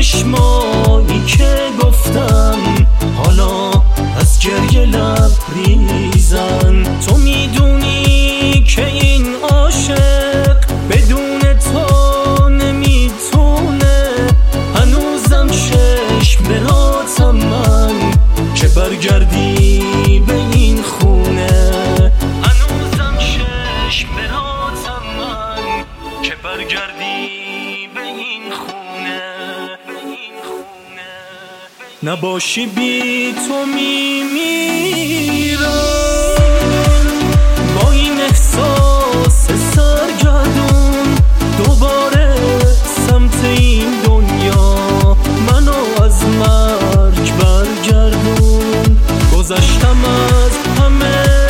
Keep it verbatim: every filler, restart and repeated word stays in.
چشمایی که گفتم حالا از گریه لبریزن. تو میدونی که این عاشق بدون تو نمیتونه، هنوزم چشم براتم من که برگردی به این خونه، هنوزم چشم براتم من که برگردی به این خونه، به این خونه. نباشی بی تو میمیرم با این احساس سرگردون، دوباره سمت این دنیا منو از مرگ برگردون. گذشتم از همه